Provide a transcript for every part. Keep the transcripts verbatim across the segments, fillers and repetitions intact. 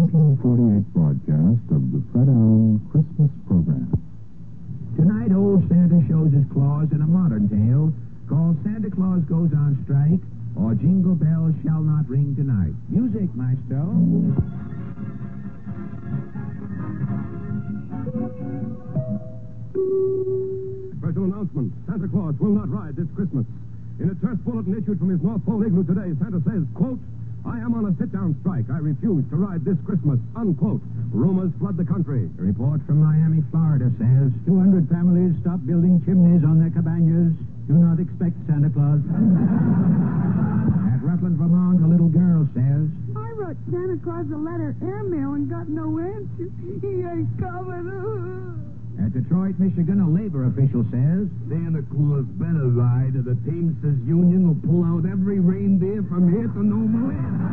nineteen forty-eight broadcast of the Fred Allen Christmas program. Tonight, old Santa shows his claws in a modern tale called Santa Claus Goes on Strike or Jingle Bells Shall Not Ring Tonight. Music, maestro. Special announcement. Santa Claus will not ride this Christmas. In a terse bulletin issued from his North Pole igloo today, Santa says, quote, I am on a sit-down strike. I refuse to ride this Christmas, unquote. Rumors flood the country. A report from Miami, Florida says two hundred families stop building chimneys on their cabanas. Do not expect Santa Claus. At Rutland, Vermont, a little girl says, I wrote Santa Claus a letter airmail and got no answer. He ain't coming. At Detroit, Michigan, a labor official says, Santa Claus better ride or the Teamsters Union will pull out every reindeer from here to no more.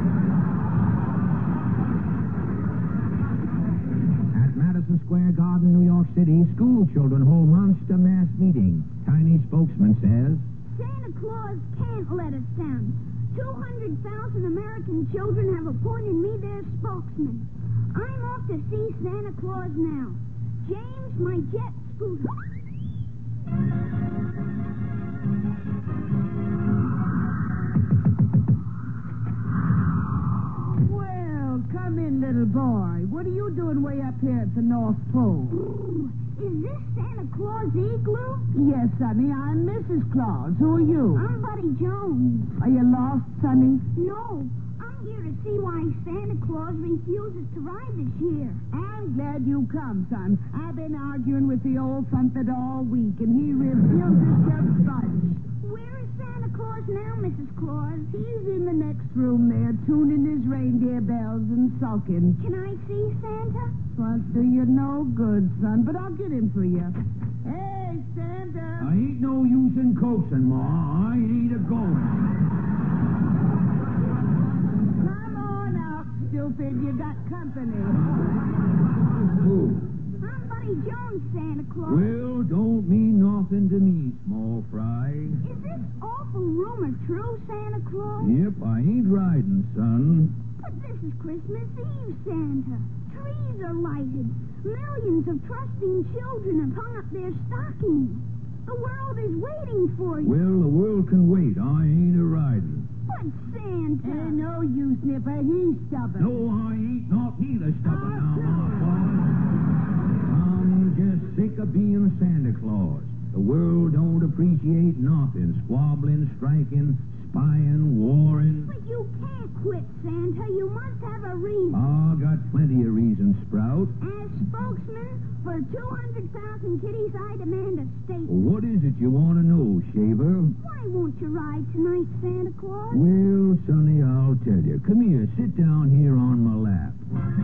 At Madison Square Garden, New York City, school children hold monster mass meeting. Tiny spokesman says, Santa Claus can't let us down. two hundred thousand American children have appointed me their spokesman. I'm off to see Santa Claus now. James, my jet scooter. Well, come in, little boy. What are you doing way up here at the North Pole? Ooh, is this Santa Claus igloo? Yes, Sonny, I'm Missus Claus. Who are you? I'm Buddy Jones. Are you lost, Sonny? No, I'm here to see why Santa Claus refuses to ride this year. I'm glad you come, son. I've been arguing with the old Thumpet all week, and he refuses to budge. Where is Santa Claus now, Missus Claus? He's in the next room there, tuning his reindeer bells and sulking. Can I see Santa? Won't do you no good, son, but I'll get him for you. Hey, Santa! I ain't no use in coaxing, Ma. I ain't a going. Come on out, stupid. You got company. Who? I'm Buddy Jones, Santa Claus. Well, don't mean nothing to me, small fry. Is this awful rumor true, Santa Claus? Yep, I ain't riding, son. But this is Christmas Eve, Santa. Trees are lighted. Millions of trusting children have hung up their stockings. The world is waiting for you. Well, the world can wait. I ain't a riding. But Santa... Hey, no, you sniffer. He's stubborn. No, I ain't not neither stubborn now, Ma. I'm just sick of being Santa Claus. The world don't appreciate nothing. Squabbling, striking, spying, warring. But you can't quit, Santa. You must have a reason. I got plenty of reasons, Sprout. As spokesman for two hundred thousand kiddies, I demand a statement. Well, what is it you want to know, Shaver? Why won't you ride tonight, Santa Claus? Well, Sonny, I'll tell you. Come here, sit down here on my lap.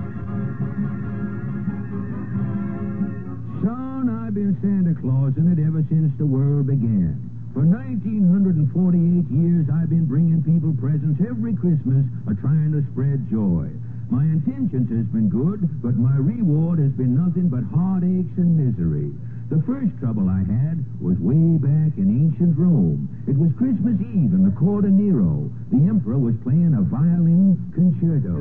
Son, I've been Santa Clausing it ever since the world began. For nineteen forty-eight years, I've been bringing people presents every Christmas, or trying to spread joy. My intentions has been good, but my reward has been nothing but heartaches and misery. The first trouble I had was way back in ancient Rome. It was Christmas Eve in the court of Nero. The emperor was playing a violin concerto.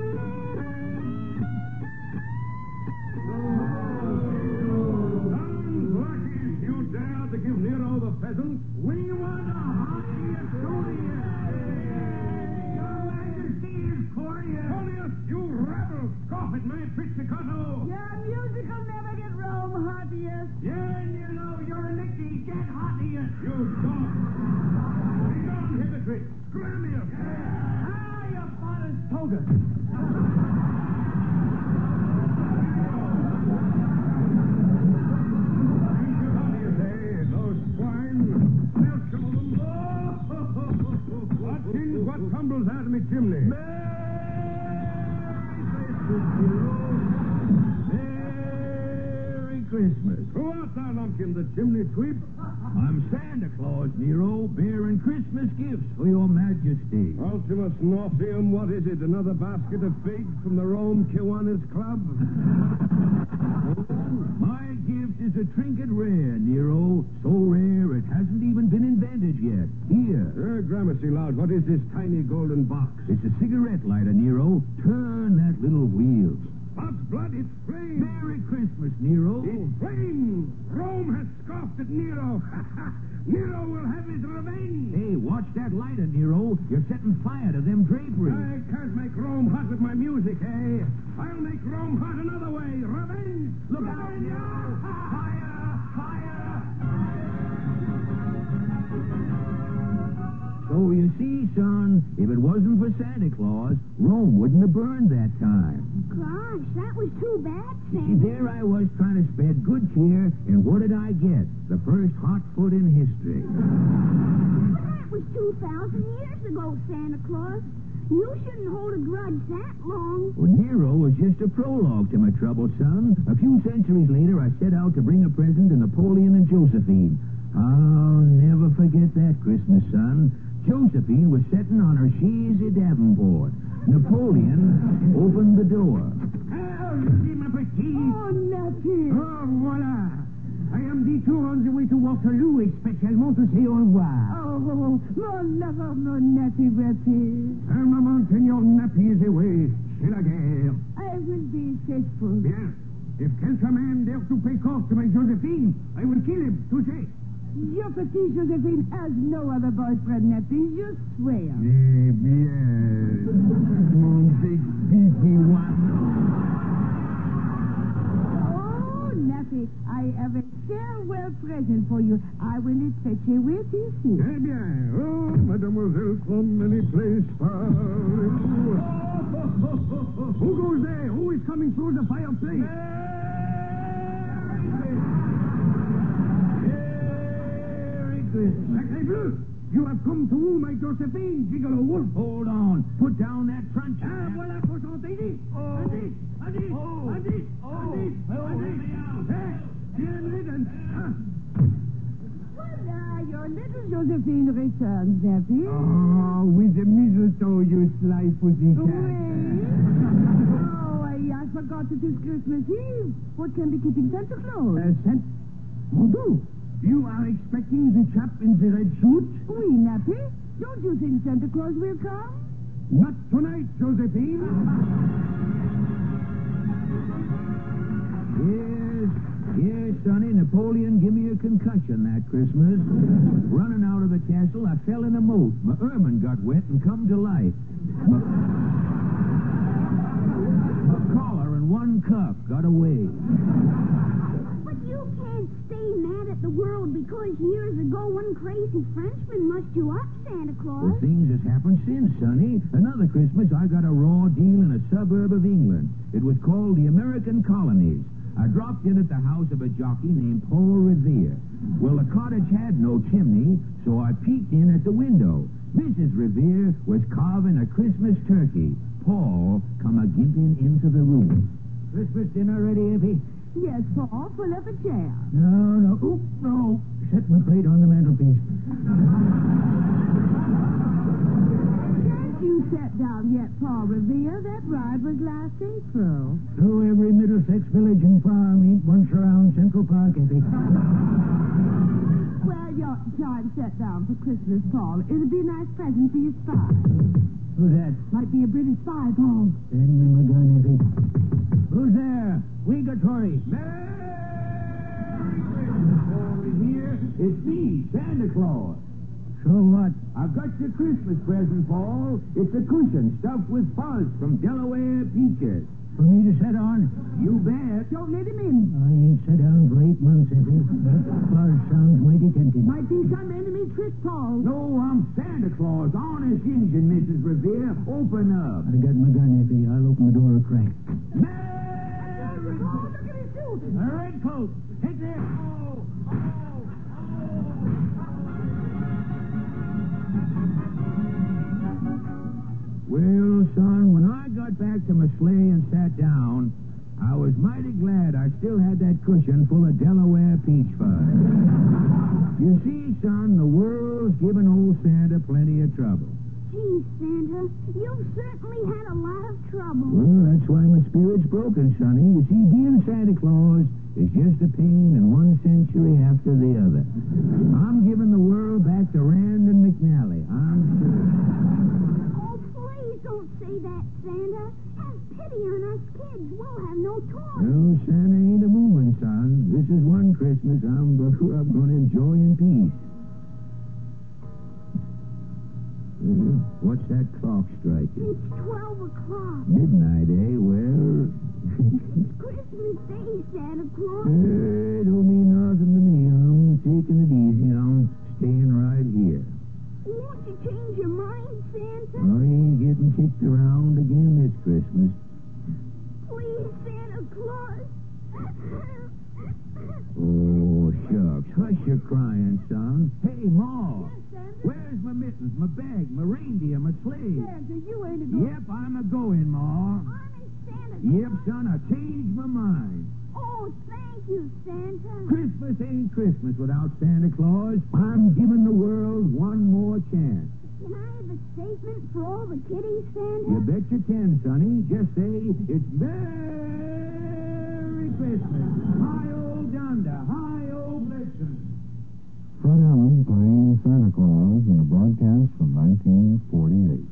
Peasants, we want a hearty Antonius. Your Majesty is courteous. Antonius, you rebel, scoff at my pizzicato. Your music will never get Rome hottiest. Yeah, and you know you're a Nicky. Get hottiest. You dog. Be gone, hypocrite. Scram you. Ah, your father's toga. What tumbles out of me chimney? Merry Christmas. Who art thou, Lumpkin, the chimney sweep? I'm Santa Claus, Nero, bearing Christmas gifts for your majesty. Ultimus Northium, what is it? Another basket of figs from the Rome Kiwanis Club? My gift is a trinket rare, Nero. So rare it hasn't even been invented yet. Here. Uh, Gramercy, loud, what is this tiny golden box? It's a cigarette lighter, Nero. Turn that little wheel. God's blood, it's flame! Merry Christmas, Nero. It's flame! Rome has scoffed at Nero! Nero will have his revenge! Hey, watch that lighter, Nero. You're setting fire to them draperies. I can't make Rome hot with my music, eh? I'll make Rome hot another way. Revenge! Look out, Revenge! Nero! Fire! Fire! So you see, son, if it wasn't for Santa Claus, Rome wouldn't have burned that time. Gosh, that was too bad, See, Santa. there I was trying to spread good cheer, and what did I get? The first hot foot in history. But that was two thousand years ago, Santa Claus. You shouldn't hold a grudge that long. Well, Nero was just a prologue to my trouble, son. A few centuries later, I set out to bring a present to Napoleon and Josephine. I'll never forget that Christmas, son. Josephine was sitting on her chaise Davenport. Napoleon opened the door. Oh, you ma petite! Oh, Natty. Oh, voilà! I am detour on the way to Waterloo, especiellement to say au revoir. Oh, mon lover, mon Natty Betty. Un moment, Senor Nappy is away. C'est la guerre. I will be faithful. Bien. If quelqu'un man dare to pay court to my Josephine, I will kill him. Touché. Your petite Josephine has no other boyfriend, Natty. You swear. Eh bien, mon big beefy one. Oh, Natty, I have a farewell present for you. I will fetch you with you. Eh bien, oh, mademoiselle from many places far. Who goes there? Who is coming through the fireplace? Sacré bleu! You have come to woo my Josephine, Gigolo Wolf. Hold on. Put down that truncheon. Ah, voilà, Constantini. Oh. Andis, Andis, Oh. Andis, Oh. Andis, Oh, Andis. let me out. Hey, bien ridden. Ah. Voila, your little Josephine returns, Natty. Oh, with the mistletoe, you sly pussycat. Wait. Oh, I, I forgot it is Christmas Eve. What can be keeping Santa Claus? Uh, Saint... Mon Dieu, you are expecting the chap in the red suit? Oui, Nappy. Don't you think Santa Claus will come? Not tonight, Josephine. Yes, yes, sonny. Napoleon give me a concussion that Christmas. Running out of the castle, I fell in a moat. My ermine got wet and come to life. My, my collar and one cuff got away. But you can't stay mad at the world because years ago one crazy Frenchman mussed you up, Santa Claus. Well, things has happened since, sonny. Another Christmas, I got a raw deal in a suburb of England. It was called the American Colonies. I dropped in at the house of a jockey named Paul Revere. Well, the cottage had no chimney, so I peeked in at the window. Missus Revere was carving a Christmas turkey. Paul come a gimping into the room. Christmas dinner ready, Effie? Yes, Paul. Pull up a chair. No, no. Oop, no. Set my plate on the mantelpiece. Can't you sit down yet, Paul Revere? That ride was last April. So every Middlesex village and farm ain't once around Central Park, Effie. Well, your time set down for Christmas, Paul. It'll be a nice present for your spy. Who's that? Might be a British spy, Paul. Send me my gun, Effie. Who's there? Wigatory. Merry Christmas, over here. It's me, Santa Claus. So what? I've got your Christmas present, Paul. It's a cushion stuffed with fuzz from Delaware peaches. For me to sit on? You bet. Don't let him in. I ain't sat down for eight months, Effie. That fuzz sounds mighty tempting. Might be some enemy trick, Paul. No, I'm Santa Claus. Honest Injun, Missus Revere. Open up. I got my gun, Effie. I'll open the door a crack. Merry Oh, look at his suit. A red coat. Take this. Oh, oh, oh. Well, son, when I got back to my sleigh and sat down, I was mighty glad I still had that cushion full of Delaware peach fuzz. You see, son, the world's given old Santa plenty of trouble. Gee, Santa, you've certainly had a lot of trouble. Well, that's why my spirit's broken, Sonny. You see, being Santa Claus is just a pain in one century after the other. I'm giving the world back to Rand and McNally. I'm sure. Oh, please don't say that, Santa. Have pity on us kids. We'll have no toys. No, Santa ain't a moving, son. This is one Christmas I'm, I'm going to enjoy in peace. Uh, what's that clock striking? It's twelve o'clock. Midnight, eh? Well... It's Christmas Day, Santa Claus. It don't mean nothing to me. I'm taking it easy. I'm staying right here. Won't you change your mind, Santa? I ain't getting kicked around again this Christmas. Please, Santa Claus. Oh, shucks. Hush your crying, son. Hey, Ma. Yes, Santa? Where's my mittens, my bag, my reindeer, my sleigh? Santa, you ain't a Yep, I'm a-going, Ma. Honest, Santa Yep, Claus. son, I changed my mind. Oh, thank you, Santa. Christmas ain't Christmas without Santa Claus. I'm giving the world one more chance. Can I have a statement for all the kiddies, Santa? You bet you can, Sonny. Just say, it's Merry Christmas. Hi, old yonder. Hi, old Blitzen. Fred Allen playing Santa Claus in a broadcast from nineteen forty-eight.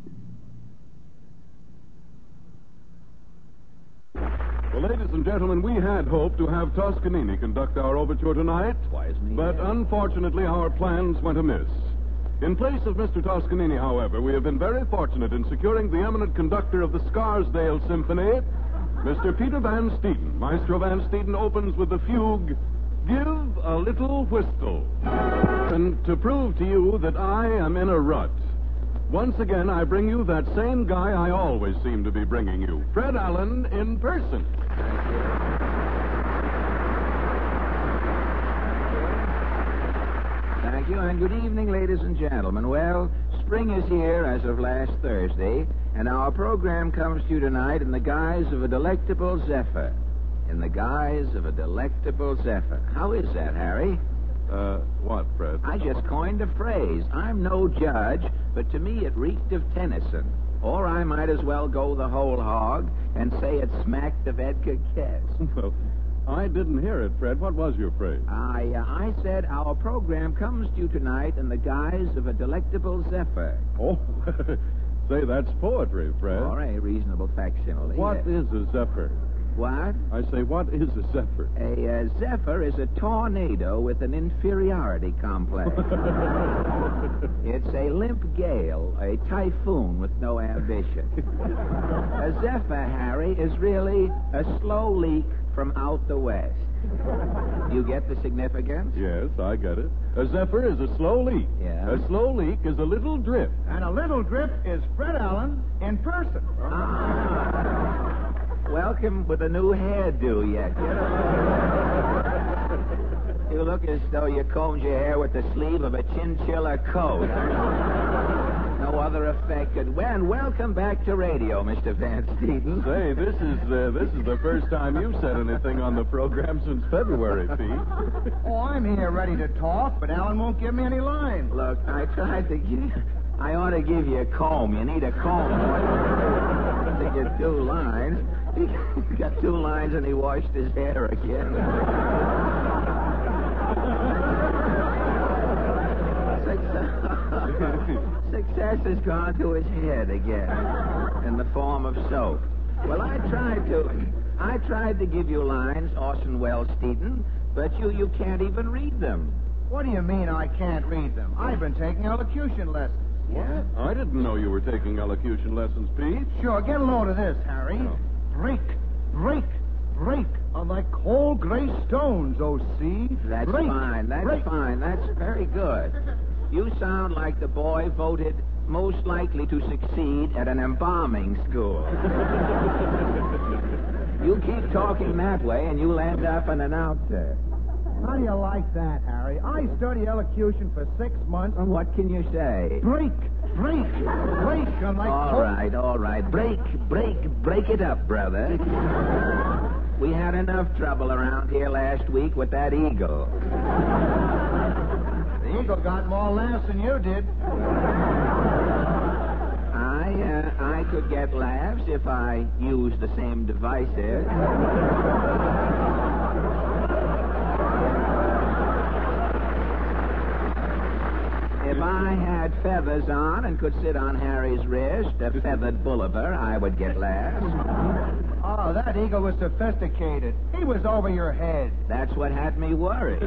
Well, ladies and gentlemen, we had hoped to have Toscanini conduct our overture tonight, Wise me. but unfortunately our plans went amiss. In place of Mister Toscanini, however, we have been very fortunate in securing the eminent conductor of the Scarsdale Symphony, Mister Peter Van Steeden. Maestro Van Steeden opens with the fugue, Give a Little Whistle. And to prove to you that I am in a rut, once again I bring you that same guy I always seem to be bringing you, Fred Allen in person. Thank you, and good evening, ladies and gentlemen. Well, spring is here as of last Thursday, and our program comes to you tonight in the guise of a delectable zephyr. In the guise of a delectable zephyr. How is that, Harry? Uh, what, Fred? I just coined a phrase. I'm no judge, but to me it reeked of Tennyson. Or I might as well go the whole hog and say it smacked of Edgar Kess. Well, I didn't hear it, Fred. What was your phrase? I, uh, I said our program comes to you tonight in the guise of a delectable zephyr. Oh, say, that's poetry, Fred. Or a reasonable facsimile. What yes. is a zephyr? What? I say, what is a zephyr? A uh, zephyr is a tornado with an inferiority complex. It's a limp gale, a typhoon with no ambition. A zephyr, Harry, is really a slow leak from out the west. You get the significance? Yes, I get it. A zephyr is a slow leak. Yeah. A slow leak is a little drip. And a little drip is Fred Allen in person. Ah. Welcome with a new hairdo yet. You look as though you combed your hair with the sleeve of a chinchilla coat. No other effect could... Well, and welcome back to radio, Mister Van Steeden. Say, this is uh, this is the first time you've said anything on the program since February, Pete. Oh, I'm here ready to talk, but Allen won't give me any lines. Look, I tried to give... I ought to give you a comb. You need a comb to get two lines. He got two lines and he washed his hair again. Success has gone to his head again in the form of soap. Well, I tried to... I tried to give you lines, Orson Welles Steeden, but you, you can't even read them. What do you mean I can't read them? I've been taking elocution lessons. Yeah? I didn't know you were taking elocution lessons, Pete. Sure, get a load of this, Harry. Oh. Break, break, break on like cold gray stones, O sea. That's break, fine. That's break. fine. That's very good. You sound like the boy voted most likely to succeed at an embalming school. You keep talking that way, and you'll end up an announcer. How do you like that, Harry? I studied elocution for six months. Well, what can you say? Break, break, break on like All cold... right, all right. Break, break, break it up, brother. We had enough trouble around here last week with that eagle. The eagle got more laughs than you did. I, uh, I could get laughs if I used the same devices. If I had feathers on and could sit on Harry's wrist, a feathered Bolivar, I would get laughs. Oh, that eagle was sophisticated. He was over your head. That's what had me worried.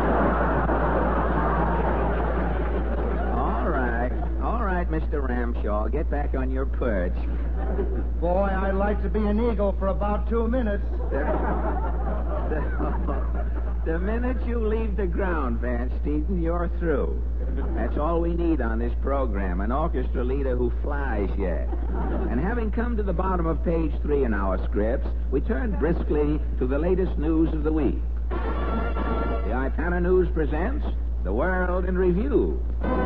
All right. All right, Mister Ramshaw, get back on your perch. Boy, I'd like to be an eagle for about two minutes. The, the, the minute you leave the ground, Van Steeden, you're through. That's all we need on this program, an orchestra leader who flies yet. And having come to the bottom of page three in our scripts, we turn briskly to the latest news of the week. The Ipana News presents The World in Review.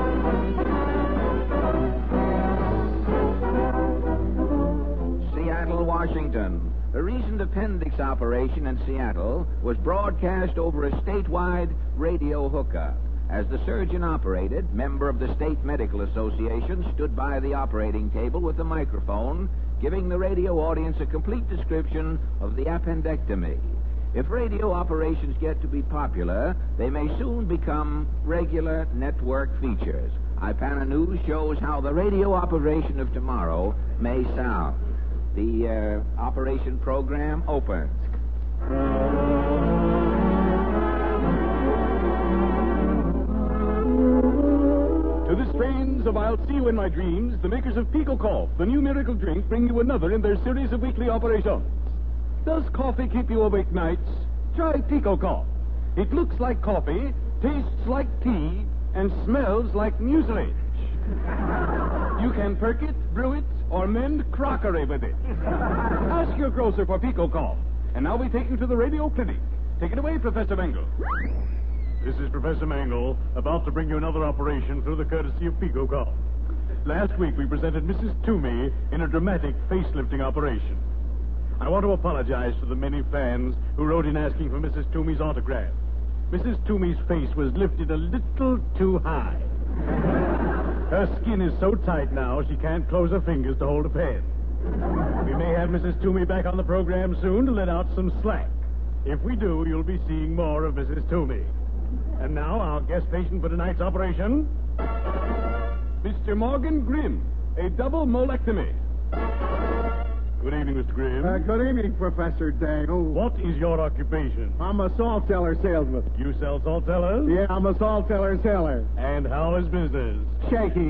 Seattle, Washington. A recent appendix operation in Seattle was broadcast over a statewide radio hookup. As the surgeon operated, member of the State Medical Association stood by the operating table with a microphone, giving the radio audience a complete description of the appendectomy. If radio operations get to be popular, they may soon become regular network features. Ipana News shows how the radio operation of tomorrow may sound. The uh, operation program opens. To the strains of I'll See You in My Dreams, the makers of Pico Cough, the new miracle drink, bring you another in their series of weekly operations. Does coffee keep you awake nights? Try Pico Cough. It looks like coffee, tastes like tea, and smells like mucilage. You can perk it, brew it, or mend crockery with it. Ask your grocer for Pico Cough. And now we take you to the radio clinic. Take it away, Professor Mangle. This is Professor Mangle, about to bring you another operation through the courtesy of Pico Cough. Last week we presented Missus Toomey in a dramatic facelifting operation. I want to apologize to the many fans who wrote in asking for Missus Toomey's autograph. Missus Toomey's face was lifted a little too high. Her skin is so tight now she can't close her fingers to hold a pen. We may have Missus Toomey back on the program soon to let out some slack. If we do, you'll be seeing more of Missus Toomey. And now, our guest patient for tonight's operation, Mister Morgan Grimm, a double molectomy. Good evening, Mister Grimm. Uh, good evening, Professor Dangle. What is your occupation? I'm a salt cellar salesman. You sell salt cellars? Yeah, I'm a salt cellar seller. And how is business? Shaky.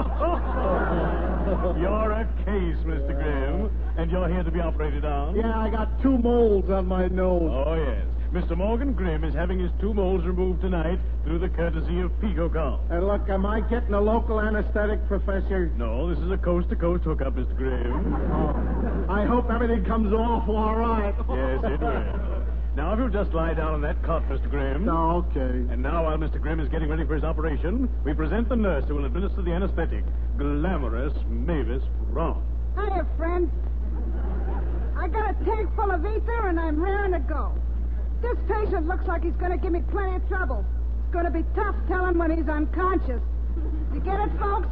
You're a case, Mister Grimm, and you're here to be operated on? Yeah, I got two moles on my nose. Oh, yes. Mister Morgan Grimm is having his two moles removed tonight through the courtesy of Pico Cough. And look, am I getting a local anesthetic, Professor? No, this is a coast-to-coast hookup, Mister Grimm. Oh, I hope everything comes off all right. Yes, it will. Now, if you'll just lie down on that cot, Mister Grimm. No, okay. And now, while Mister Grimm is getting ready for his operation, we present the nurse who will administer the anesthetic, glamorous Mavis Braun. Hiya, friend. I got a tank full of ether, and I'm raring to go. This patient looks like he's going to give me plenty of trouble. It's going to be tough telling when he's unconscious. You get it, folks?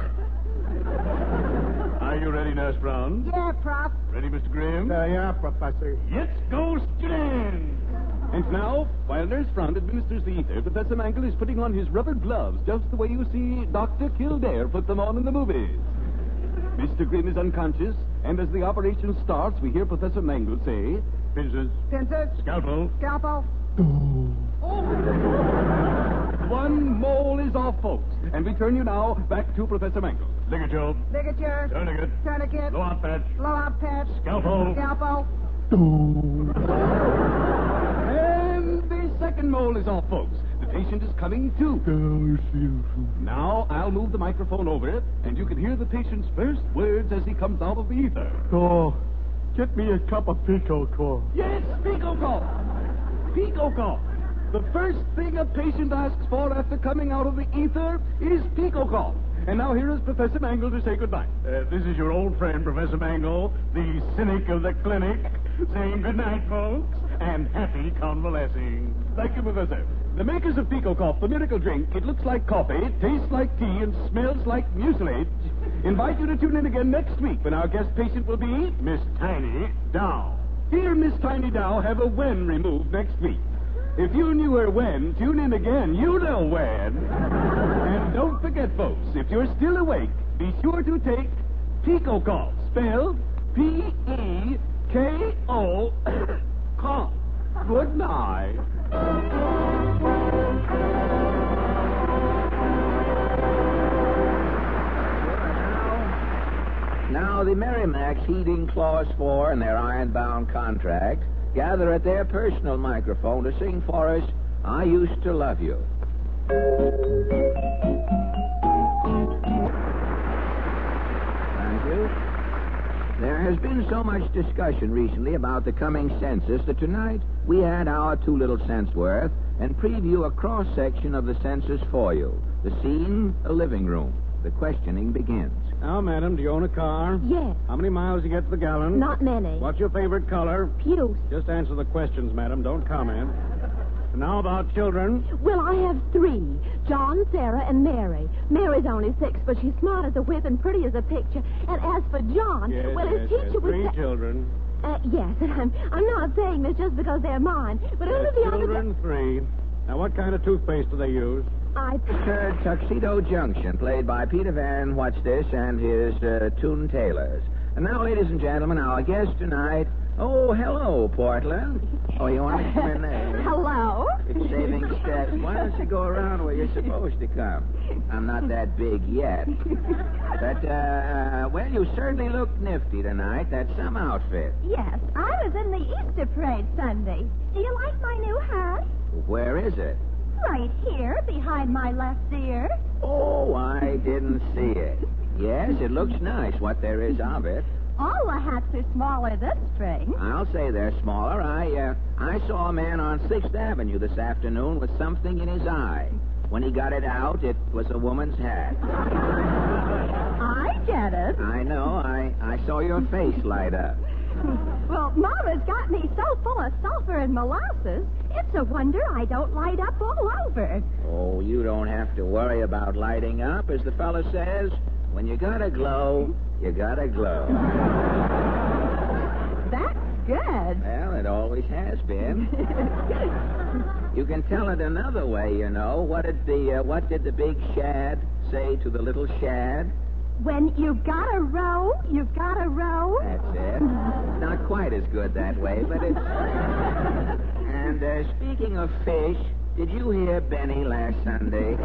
Are you ready, Nurse Brown? Yeah, Prof. Ready, Mister Grimm? Uh, yeah, Professor. Let's go, student! And now, while Nurse Brown administers the ether, Professor Mangle is putting on his rubber gloves, just the way you see Doctor Kildare put them on in the movies. Mister Grimm is unconscious, and as the operation starts, we hear Professor Mangle say, Pincers. Pincers. Scalpel. Scalpel. Oh. One mole is off, folks. And we turn you now back to Professor Mangle. Ligature. Ligature. Tourniquet. Tourniquet. Blowout patch. Blowout patch. Scalpel. Scalpel. And the second mole is off, folks. The patient is coming to. Now I'll move the microphone over, and you can hear the patient's first words as he comes out of the ether. Oh, get me a cup of Pico Cough. Yes, Pico Cough. Pico Cough. The first thing a patient asks for after coming out of the ether is Pico Cough. And now here is Professor Mangle to say goodbye. Uh, this is your old friend, Professor Mangle, the cynic of the clinic, saying good night, folks, and happy convalescing. Thank you, Professor. The makers of Pico Cough, the miracle drink, it looks like coffee, tastes like tea, and smells like mucilage, invite you to tune in again next week when our guest patient will be Miss Tiny Dow. Here, Miss Tiny Dow, have a wen removed next week. If you knew her when, tune in again. You know when. And don't forget, folks, if you're still awake, be sure to take Pico Cough, spelled P E K O cough. Good night. Now, the Merrimacs heeding Clause four and their iron-bound contract gather at their personal microphone to sing for us, I Used to Love You. Thank you. There has been so much discussion recently about the coming census that tonight we add our two little cents worth and preview a cross-section of the census for you. The scene, a living room. The questioning begins. Now, madam, do you own a car? Yes. How many miles do you get to the gallon? Not many. What's your favorite color? Puce. Just answer the questions, madam. Don't comment. And now about children. Well, I have three. John, Sarah, and Mary. Mary's only six, but she's smart as a whip and pretty as a picture. And as for John, Yes, well, yes, his yes. teacher Three was... sa- children. Uh, yes, and I'm, I'm not saying this just because they're mine, but only Yes, the other... children, three. Now, what kind of toothpaste do they use? I... Third, Tuxedo Junction, played by Peter Van What's This and his uh, Toon Tailors. And now, ladies and gentlemen, our guest tonight... Oh, hello, Portland. Oh, you want to come in there? Hello? It's saving steps. Why don't you go around where you're supposed to come? I'm not that big yet. But, uh, well, you certainly look nifty tonight. That's some outfit. Yes, I was in the Easter parade Sunday. Do you like my new hat? Where is it? Right here, behind my left ear. Oh, I didn't see it. Yes, it looks nice, what there is of it. All the hats are smaller this spring. I'll say they're smaller. I, uh, I saw a man on sixth Avenue this afternoon with something in his eye. When he got it out, it was a woman's hat. I get it. I know. I, I saw your face light up. Well, Mama's got me so full of sulfur and molasses, it's a wonder I don't light up all over. Oh, you don't have to worry about lighting up. As the fellow says, when you gotta glow, you gotta glow. That's good. Well, it always has been. You can tell it another way, you know. What did the uh, what did the big shad say to the little shad? When you've got a row, you've got a row. That's it. Not quite as good that way, but it's... And uh, speaking of fish, did you hear Benny last Sunday?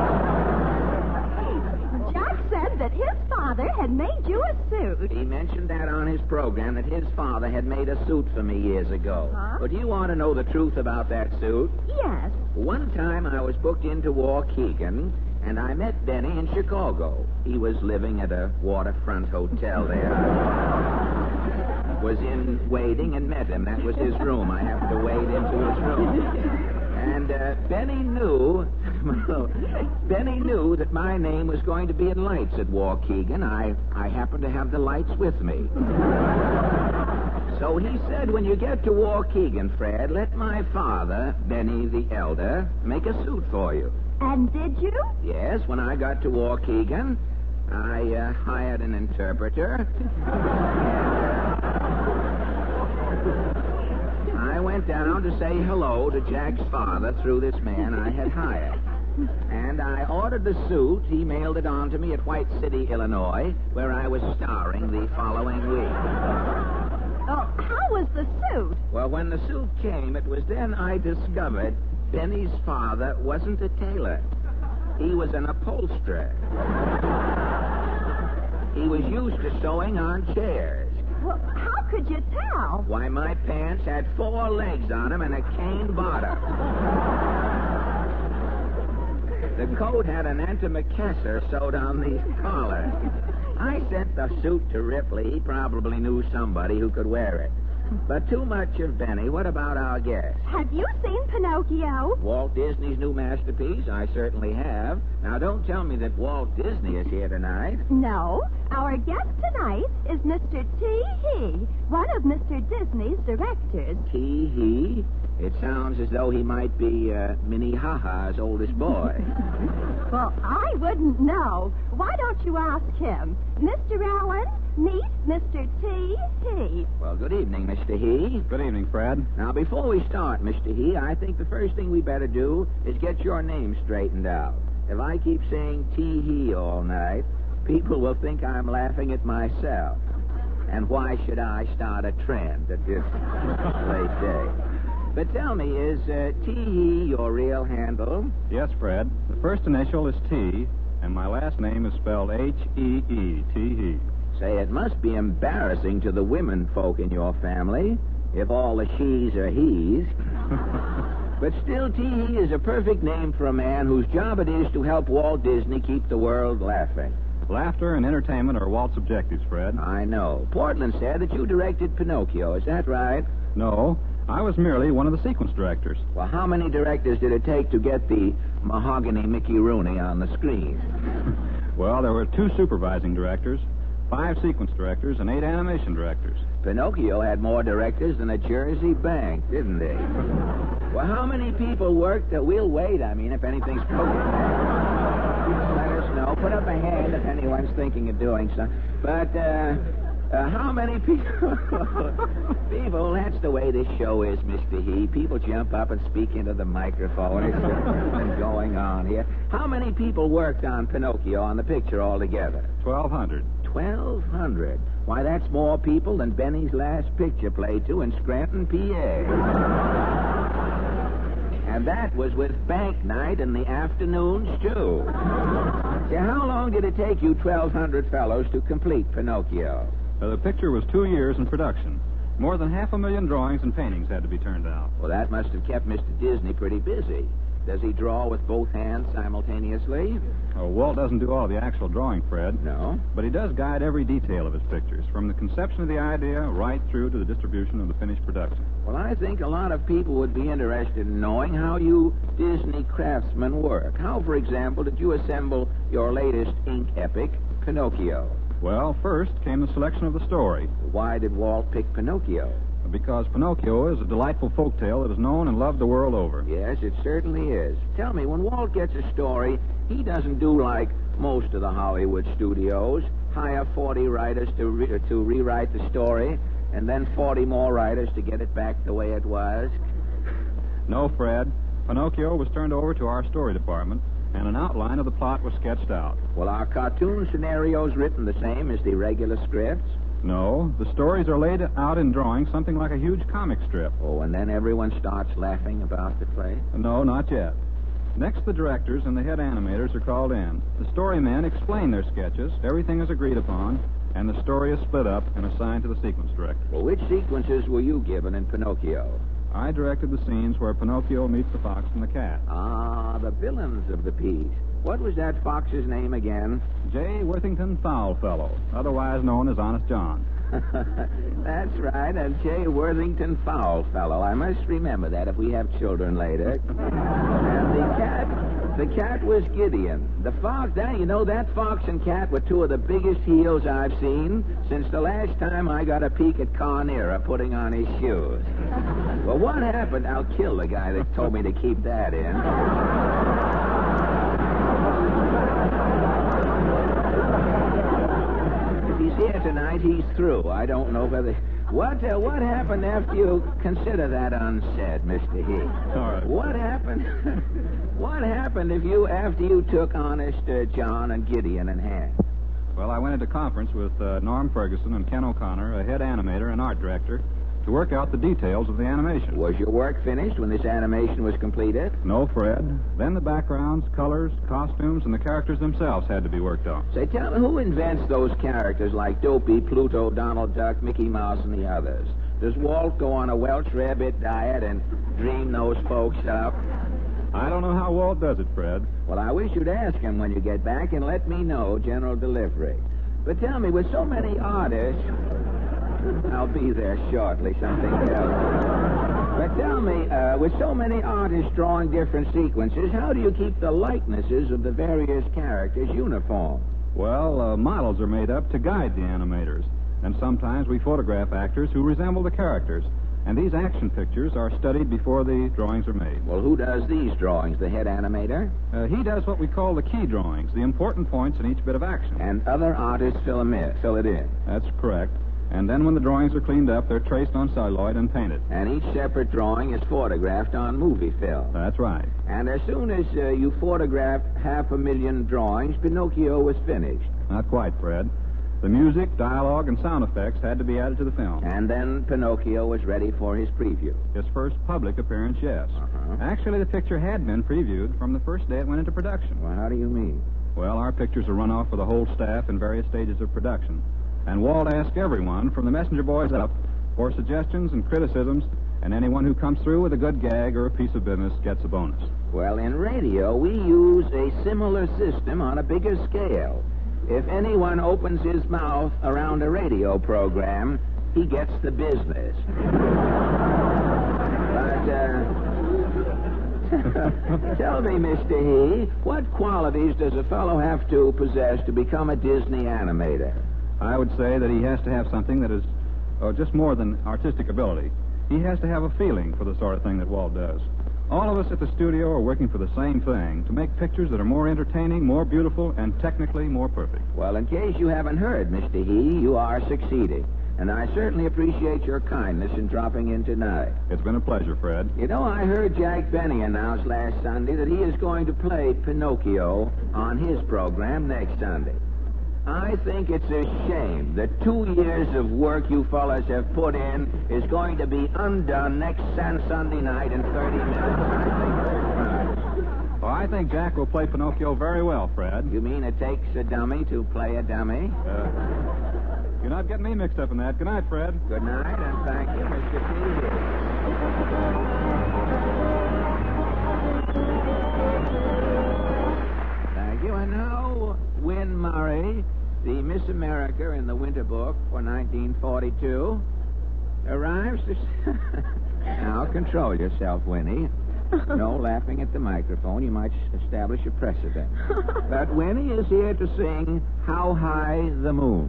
Jack said that his father had made you a suit. He mentioned that on his program, that his father had made a suit for me years ago. Huh? Well, do you want to know the truth about that suit? Yes. One time I was booked into Waukegan, and I met Benny in Chicago. He was living at a waterfront hotel there. I was in waiting and met him. That was his room. I happened to wade into his room. And uh, Benny knew, Benny knew that my name was going to be in lights at Waukegan. I, I happened to have the lights with me. So he said, when you get to Waukegan, Fred, let my father, Benny the Elder, make a suit for you. And did you? Yes, when I got to Waukegan, I uh, hired an interpreter. I went down to say hello to Jack's father through this man I had hired. And I ordered the suit. He mailed it on to me at White City, Illinois, where I was starring the following week. Oh, how was the suit? Well, when the suit came, it was then I discovered Benny's father wasn't a tailor. He was an upholsterer. He was used to sewing on chairs. Well, how could you tell? Why, my pants had four legs on them and a cane bottom. The coat had an antimacassar sewed on the collar. I sent the suit to Ripley. He probably knew somebody who could wear it. But too much of Benny. What about our guest? Have you seen Pinocchio? Walt Disney's new masterpiece? I certainly have. Now, don't tell me that Walt Disney is here tonight. No. Our guest tonight is Mister T. He, one of Mister Disney's directors. T. He? It sounds as though he might be uh, Minnehaha's oldest boy. Well, I wouldn't know. Why don't you ask him? Mister Allen, meet Mister T. He. Well, good evening, Mister He. Good evening, Fred. Now, before we start, Mister He, I think the first thing we better do is get your name straightened out. If I keep saying T. He all night, people will think I'm laughing at myself. And why should I start a trend at this late day? But tell me, is uh, T. He your real handle? Yes, Fred. The first initial is T, and my last name is spelled H E E, T. He. Say, it must be embarrassing to the women folk in your family if all the she's are he's. But still, T. He is a perfect name for a man whose job it is to help Walt Disney keep the world laughing. Laughter and entertainment are Walt's objectives, Fred. I know. Portland said that you directed Pinocchio. Is that right? No. I was merely one of the sequence directors. Well, how many directors did it take to get the mahogany Mickey Rooney on the screen? Well, there were two supervising directors, five sequence directors, and eight animation directors. Pinocchio had more directors than a Jersey bank, didn't he? Well, how many people worked? Uh, we'll wait, I mean, if anything's broken. Let us know. Put up a hand if anyone's thinking of doing something. But, uh... Uh, how many people... people, that's the way this show is, Mister He. People jump up and speak into the microphone. It's been going on here. How many people worked on Pinocchio on the picture altogether? Twelve hundred. Twelve hundred? Why, that's more people than Benny's last picture played to in Scranton, P A. And that was with bank night and the afternoon stew. See, how long did it take you twelve hundred fellows to complete Pinocchio? Uh, the picture was two years in production. More than half a million drawings and paintings had to be turned out. Well, that must have kept Mister Disney pretty busy. Does he draw with both hands simultaneously? Oh, Walt doesn't do all the actual drawing, Fred. No? But he does guide every detail of his pictures, from the conception of the idea right through to the distribution of the finished production. Well, I think a lot of people would be interested in knowing how you Disney craftsmen work. How, for example, did you assemble your latest ink epic, Pinocchio? Well, first came the selection of the story. Why did Walt pick Pinocchio? Because Pinocchio is a delightful folktale that is known and loved the world over. Yes, it certainly is. Tell me, when Walt gets a story, he doesn't do like most of the Hollywood studios, hire forty writers to re- to rewrite the story, and then forty more writers to get it back the way it was. No, Fred. Pinocchio was turned over to our story department, and an outline of the plot was sketched out. Well, are cartoon scenarios written the same as the regular scripts? No, the stories are laid out in drawing, something like a huge comic strip. Oh, and then everyone starts laughing about the play? No, not yet. Next, the directors and the head animators are called in. The story men explain their sketches, everything is agreed upon, and the story is split up and assigned to the sequence director. Well, which sequences were you given in Pinocchio? I directed the scenes where Pinocchio meets the fox and the cat. Ah, the villains of the piece. What was that fox's name again? J. Worthington Foulfellow, otherwise known as Honest John. That's right, a J. Worthington Foulfellow. I must remember that if we have children later. And the cat, the cat was Gideon. The fox, that, you know, that fox and cat were two of the biggest heels I've seen since the last time I got a peek at Carnera putting on his shoes. Well, what happened? I'll kill the guy that told me to keep that in. He's here tonight. He's through. I don't know whether... What uh, what happened after you... Consider that unsaid, Mister He. All right. What happened... what happened if you... After you took Honest uh, John and Gideon in hand? Well, I went into conference with uh, Norm Ferguson and Ken O'Connor, a head animator and art director, to work out the details of the animation. Was your work finished when this animation was completed? No, Fred. Then the backgrounds, colors, costumes, and the characters themselves had to be worked on. Say, tell me, who invents those characters like Dopey, Pluto, Donald Duck, Mickey Mouse, and the others? Does Walt go on a Welsh rarebit diet and dream those folks up? I don't know how Walt does it, Fred. Well, I wish you'd ask him when you get back and let me know general delivery. But tell me, with so many artists... I'll be there shortly. Something else. But tell me, uh, with so many artists drawing different sequences, how do you keep the likenesses of the various characters uniform? Well, uh, models are made up to guide the animators. And sometimes we photograph actors who resemble the characters. And these action pictures are studied before the drawings are made. Well, who does these drawings? The head animator? Uh, he does what we call the key drawings, the important points in each bit of action. And other artists fill them in, fill it in. That's correct. And then when the drawings are cleaned up, they're traced on celluloid and painted. And each separate drawing is photographed on movie film. That's right. And as soon as uh, you photographed half a million drawings, Pinocchio was finished. Not quite, Fred. The music, dialogue, and sound effects had to be added to the film. And then Pinocchio was ready for his preview. His first public appearance, yes. Uh-huh. Actually, the picture had been previewed from the first day it went into production. Well, how do you mean? Well, our pictures are run off for the whole staff in various stages of production. And Walt asked everyone, from the messenger boys up, for suggestions and criticisms, and anyone who comes through with a good gag or a piece of business gets a bonus. Well, in radio, we use a similar system on a bigger scale. If anyone opens his mouth around a radio program, he gets the business. But, uh... tell me, Mister He, what qualities does a fellow have to possess to become a Disney animator? I would say that he has to have something that is uh, just more than artistic ability. He has to have a feeling for the sort of thing that Walt does. All of us at the studio are working for the same thing, to make pictures that are more entertaining, more beautiful, and technically more perfect. Well, in case you haven't heard, Mister He, you are succeeding. And I certainly appreciate your kindness in dropping in tonight. It's been a pleasure, Fred. You know, I heard Jack Benny announce last Sunday that he is going to play Pinocchio on his program next Sunday. I think it's a shame that two years of work you fellas have put in is going to be undone next Sunday night in thirty minutes. I think it's right. Well, I think Jack will play Pinocchio very well, Fred. You mean it takes a dummy to play a dummy? Uh, you're not getting me mixed up in that. Good night, Fred. Good night, and thank you, Mister Peavy. Thank you, and now, Win Murray, the Miss America in the Winter Book for nineteen forty-two, arrives to... Now, control yourself, Winnie. No laughing at the microphone. You might establish a precedent. But Winnie is here to sing How High the Moon.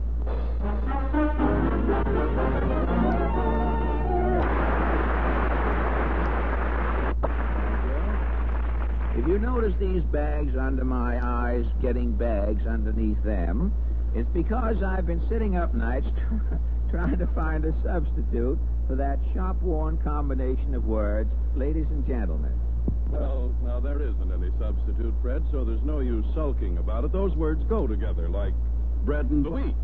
If you notice these bags under my eyes getting bags underneath them, it's because I've been sitting up nights trying to find a substitute for that shop-worn combination of words, ladies and gentlemen. Well, now, there isn't any substitute, Fred, so there's no use sulking about it. Those words go together, like bread and the wheat.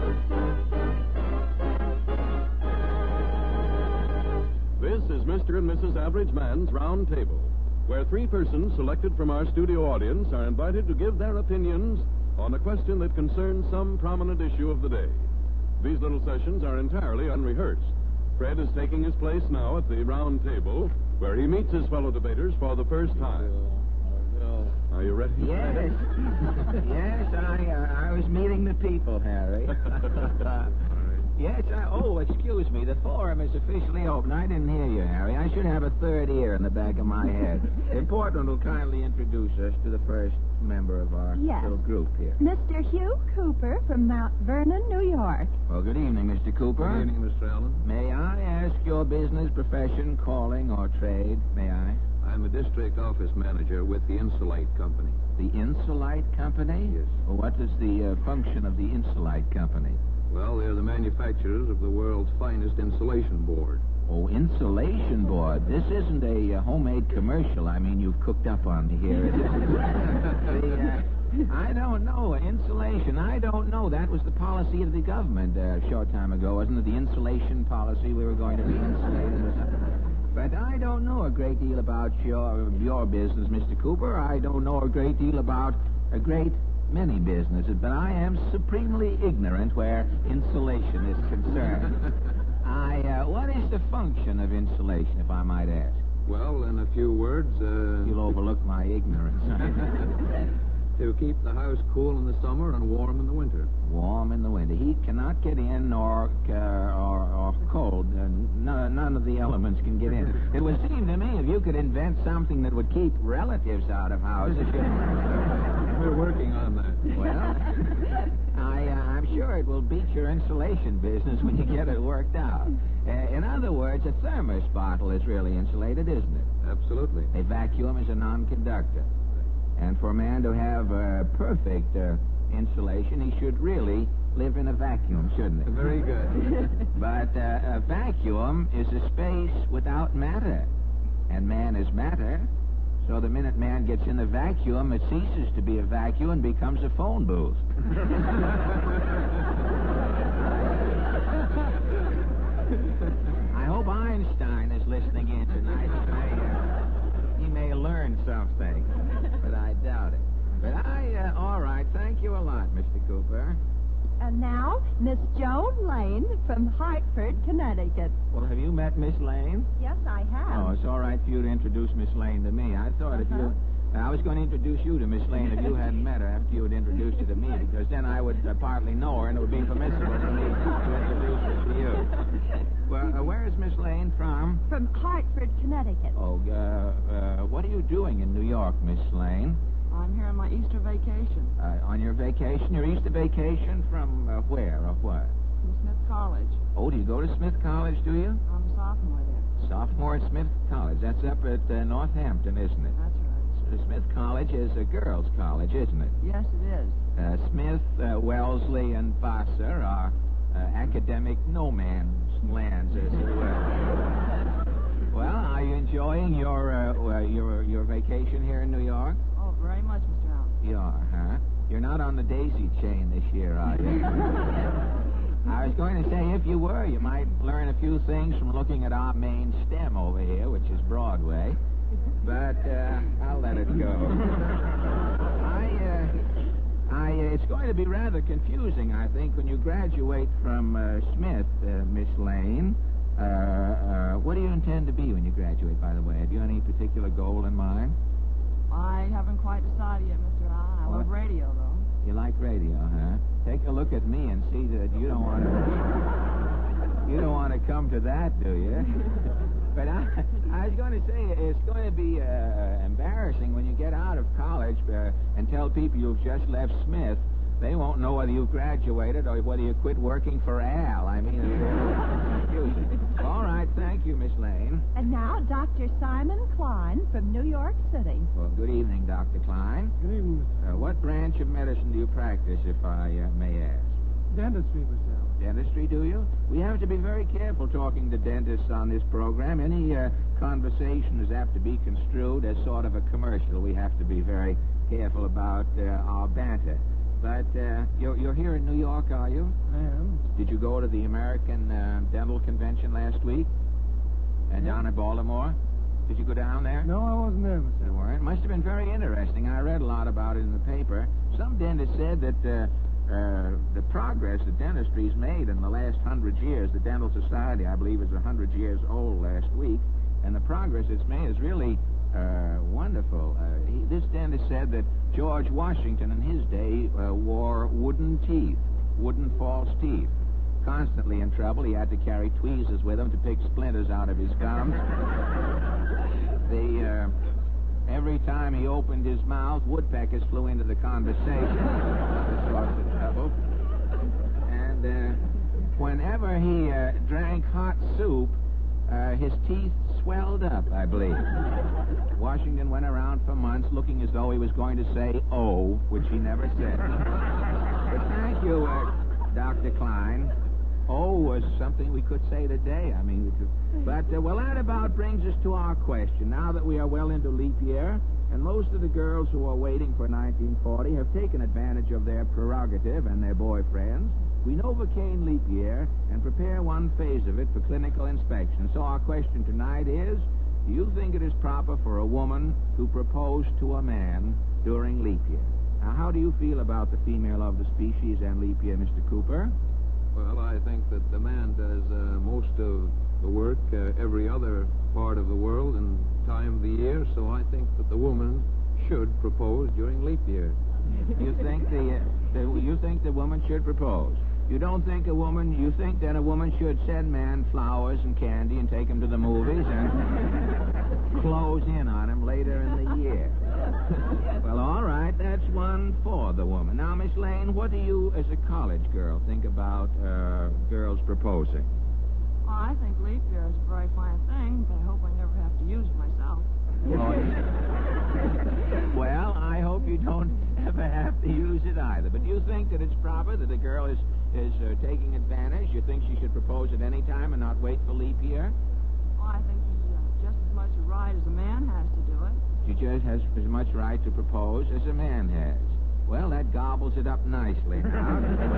This is Mister and Missus Average Man's Round Table, where three persons selected from our studio audience are invited to give their opinions on a question that concerns some prominent issue of the day. These little sessions are entirely unrehearsed. Fred is taking his place now at the round table, where he meets his fellow debaters for the first time. Are you ready? Yes. Yes, I, uh, I was meeting the people, Harry. Yes, I, oh, excuse me. The forum is officially open. I didn't hear you, Harry. I should have a third ear in the back of my head. Portland will kindly introduce us to the first member of our Yes. little group here. Mister Hugh Cooper from Mount Vernon, New York. Well, good evening, Mister Cooper. Good evening, Mister Allen. May I ask your business, profession, calling, or trade? May I? I'm a district office manager with the Insulite Company. The Insulite Company? Yes. Well, what is the uh, function of the Insulite Company? Well, they're the manufacturers of the world's finest insulation board. Oh, insulation board. This isn't a uh, homemade commercial. I mean, you've cooked up on here. the, uh, I don't know. Insulation. I don't know. That was the policy of the government uh, a short time ago, wasn't it? The insulation policy. We were going to be insulated or something. But I don't know a great deal about your your business, Mister Cooper. I don't know a great deal about a great many businesses, but I am supremely ignorant where insulation is concerned. I, uh, what is the function of insulation, if I might ask? Well, in a few words, uh... You'll overlook my ignorance. To keep the house cool in the summer and warm in the winter. Warm in the winter. Heat cannot get in, or uh, or, or cold. Uh, none, none of the elements can get in. It would seem to me if you could invent something that would keep relatives out of houses. We're working on that. Well, I, uh, I'm sure it will beat your insulation business when you get it worked out. Uh, in other words, a thermos bottle is really insulated, isn't it? Absolutely. A vacuum is a non-conductor. And for a man to have uh, perfect uh, insulation, he should really live in a vacuum, shouldn't he? Very good. But uh, a vacuum is a space without matter. And man is matter. So the minute man gets in the vacuum, it ceases to be a vacuum and becomes a phone booth. I hope Einstein is listening in tonight. He may, uh, he may learn something, but I doubt it. But I, uh, all right, thank you a lot, Mister Cooper. And now, Miss Joan Lane from Hartford, Connecticut. Well, have you met Miss Lane? Yes, I have. Oh, it's all right for you to introduce Miss Lane to me. I thought if you... I was going to introduce you to Miss Lane if you hadn't met her after you had introduced her to me, because then I would uh, partly know her, and it would be permissible for me to introduce her to you. Well, uh, where is Miss Lane from? From Hartford, Connecticut. Oh, uh, uh, what are you doing in New York, Miss Lane? I'm here on my Easter vacation. Uh, on your vacation? Your Easter vacation from uh, where or what? From Smith College. Oh, do you go to Smith College, do you? I'm a sophomore there. Sophomore at Smith College. That's up at uh, Northampton, isn't it? That's right. Smith College is a girls' college, isn't it? Yes, it is. Uh, Smith, uh, Wellesley, and Vassar are uh, academic no man's lands, as it were. Well, are you enjoying your uh, your your vacation here in New York? Oh, very much, Mister Allen. You are, huh? You're not on the daisy chain this year, are you? I was going to say, if you were, you might learn a few things from looking at our main stem over here, which is Broadway. But uh, I'll let it go. I, uh, I, uh, it's going to be rather confusing, I think, when you graduate from uh, Smith, uh, Miss Lane. Uh, uh, what do you intend to be when you graduate, by the way? Have you any particular goal in mind? I haven't quite decided yet, Mister Allen. I What? love radio, though. You like radio, huh? Take a look at me and see that you don't want to. You don't want to come to that, do you? But I, I was going to say, it's going to be uh, embarrassing when you get out of college uh, and tell people you've just left Smith. They won't know whether you've graduated or whether you quit working for Al. I mean, it's confusing. All right, thank you, Miss Lane. And now, Doctor Simon Klein from New York City. Well, good evening, Doctor Klein. Good evening, Mister Uh, what branch of medicine do you practice, if I uh, may ask? Dentistry, Mister Allen. Dentistry, do you? We have to be very careful talking to dentists on this program. Any uh, conversation is apt to be construed as sort of a commercial. We have to be very careful about uh, our banter. But uh, you're, you're here in New York, are you? I am. Did you go to the American uh, Dental Convention last week? And Yeah. down in Baltimore? Did you go down there? No, I wasn't there, Mister You weren't? Must have been very interesting. I read a lot about it in the paper. Some dentist said that uh, uh, the progress that dentistry's made in the last hundred years, the Dental Society, I believe, is a hundred years old last week, and the progress it's made is really uh, wonderful. Uh, he, this dentist said that George Washington in his day uh, wore wooden teeth, wooden false teeth. Constantly in trouble. He had to carry tweezers with him to pick splinters out of his gums. the, uh, every time he opened his mouth, woodpeckers flew into the conversation. Another source of trouble. And uh, whenever he uh, drank hot soup, uh, his teeth swelled up, I believe. Washington went around for months looking as though he was going to say, oh, which he never said. But thank you, uh, Doctor Klein. Oh was something we could say today. I mean, we could, but, uh, well, that about brings us to our question. Now that we are well into leap year, and most of the girls who are waiting for nineteen forty have taken advantage of their prerogative and their boyfriends, we Novocaine leap year and prepare one phase of it for clinical inspection. So our question tonight is, do you think it is proper for a woman to propose to a man during leap year? Now, how do you feel about the female of the species and leap year, Mister Cooper? Well, I think that the man does uh, most of the work uh, every other part of the world and time of the year, so I think that the woman should propose during leap year. You think the, uh, the you think the woman should propose? You don't think a woman, you think that a woman should send man flowers and candy and take him to the movies and close in on him later in the year. Well, all right, that's one for the woman. Now, Miss Lane, what do you, as a college girl, think about uh, girls proposing? Oh, I think leap year is a very fine thing, but I hope I never have to use it myself. Oh, yeah. Well, I hope you don't ever have to use it either. But do you think that it's proper that a girl is is uh, taking advantage? You think she should propose at any time and not wait for leap year? Oh, I think she's uh, just as much a right as a man has to do it. She just has as much right to propose as a man has. Well, that gobbles it up nicely now.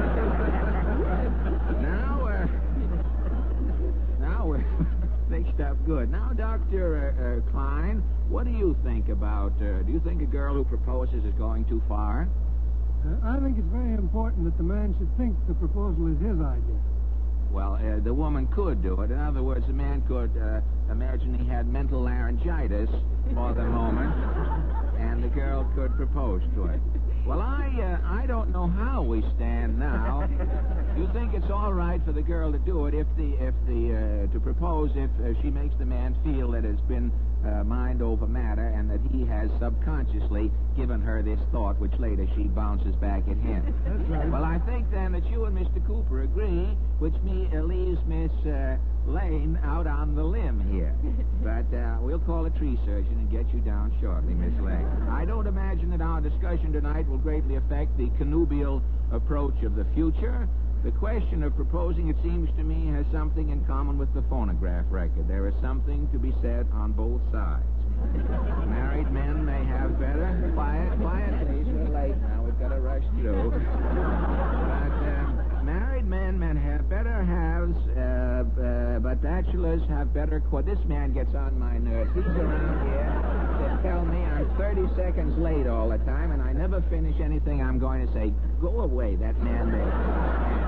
now, uh, now we're fixed up good. Now, Doctor Uh, uh, Klein, what do you think about, uh, do you think a girl who proposes is going too far? Uh, I think it's very important that the man should think the proposal is his idea. Well, uh, the woman could do it. In other words, the man could uh, imagine he had mental laryngitis for the moment, and the girl could propose to it. Well, I uh, I don't know how we stand now. You think it's all right for the girl to do it if the if the uh, to propose if uh, she makes the man feel that it's been uh, mind over matter and that he has subconsciously given her this thought, which later she bounces back at him. That's right. Well, I think then that you and Mister Cooper agree, which me uh, leaves Miss uh, Lane out on the limb here. But uh, we'll call a tree surgeon and get you down shortly, Miss Lane. I don't imagine that our discussion tonight will greatly affect the connubial approach of the future. The question of proposing, it seems to me, has something in common with the phonograph record. There is something to be said on both sides. Married men may have better... Quiet, quiet, please. We're late now. We've got to rush through. But uh, married men may have better halves, uh, uh, but bachelors have better... Qu- this man gets on my nerves. He's around here to tell me I'm thirty seconds late all the time, and I never finish anything I'm going to say. Go away, that man there.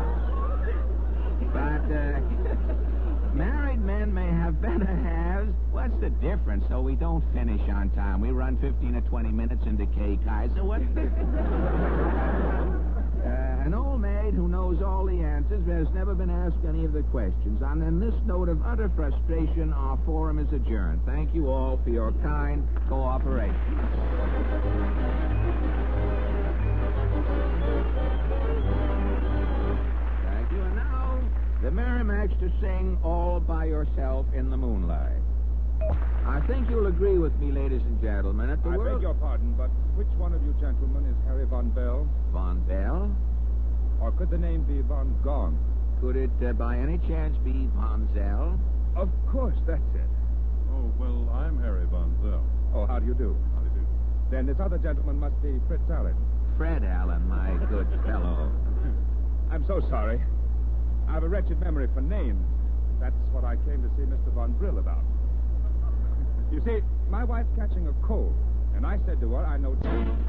But uh, married men may have better halves. What's the difference? So we don't finish on time. We run fifteen or twenty minutes into K. Kaiser. What's the... uh, an old maid who knows all the answers but has never been asked any of the questions. And on this note of utter frustration, our forum is adjourned. Thank you all for your kind cooperation. The Merrimacs to sing All by Yourself in the Moonlight. I think you'll agree with me, ladies and gentlemen, at the I world... beg your pardon, but which one of you gentlemen is Harry Von Bell? Von Bell? Or could the name be Von Gone? Could it, uh, by any chance, be Von Zell? Of course, that's it. Oh, well, I'm Harry Von Zell. Oh, how do you do? How do you do? Then this other gentleman must be Fritz Allen. Fred Allen, my good fellow. I'm so sorry. I have a wretched memory for names. That's what I came to see Mister Von Brill about. You see, my wife's catching a cold, and I said to her, I know...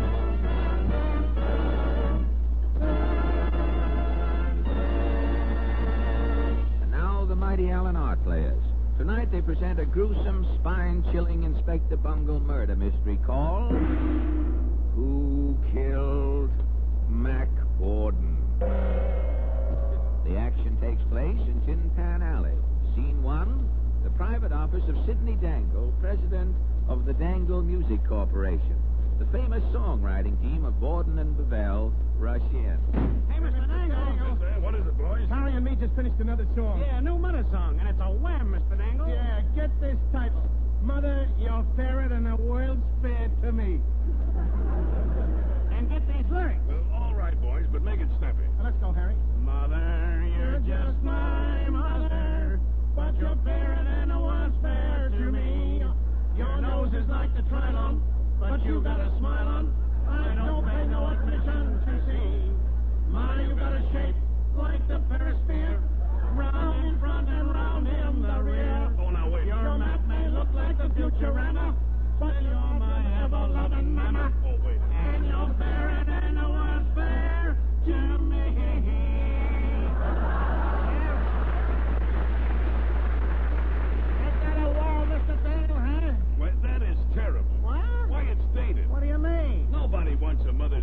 And now the mighty Allen Art Players. Tonight they present a gruesome, spine-chilling Inspector Bungle murder mystery called... Who Killed Mac Borden? The action takes place in Tin Pan Alley. Scene one, the private office of Sidney Dangle, president of the Dangle Music Corporation. The famous songwriting team of Borden and Bevell rush in. Hey, Mister Dangle. What is it, boys? Harry and me just finished another song. Yeah, a new mother song, and it's a wham, Mister Dangle. Yeah, get this title. Mother, you're fairer than the world's fair to me. And get these lyrics. Well, all right, boys, but make it snappy. Now, let's go, Harry. Mother, you're just my mother, but you're fairer than the world's fair to me. Your nose is like the trilon, but you got a smile on. I don't pay no attention to see. My, you got a shape like the perisphere, round in front and round in the rear. Oh, now wait. Your map may look like the Futurama, but you're my ever-loving mama. Oh, wait. And you're fairer than the world's fair to me. Well, that is terrible. What? Why, it's dated. What do you mean? Nobody wants a mother